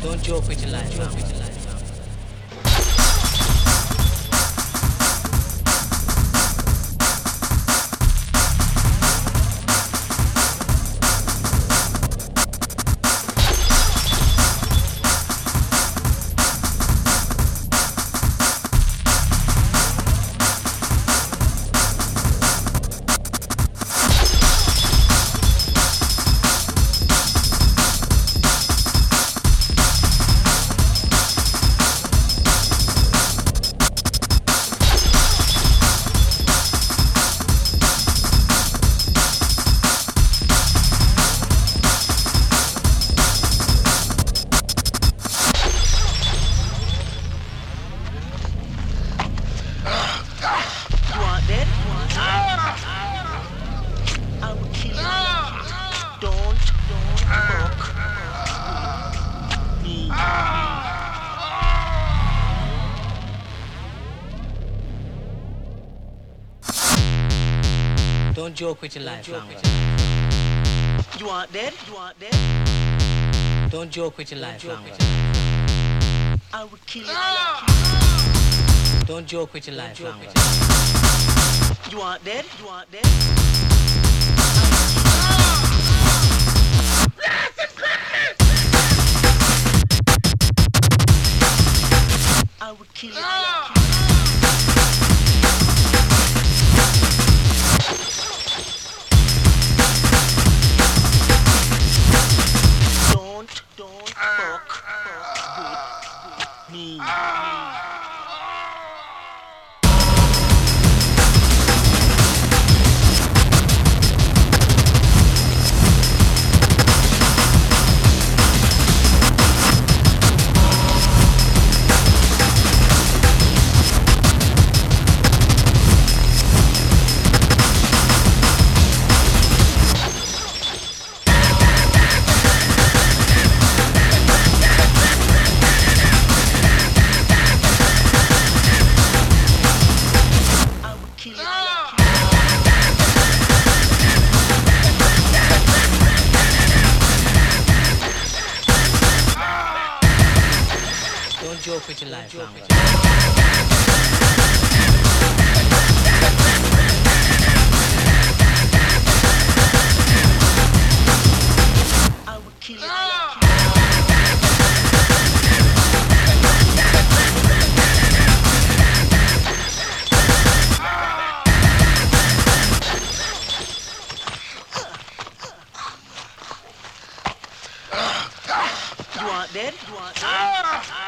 Don't joke with your life, man. Don't joke with your life, man. You want dead? You want dead? Don't joke with your life, man. I will kill you. Don't joke with your life, man. You want dead? You want dead? I will kill you. Don't fuck with me. Don't joke with your life, man. I will kill you. You want dead? You want dead?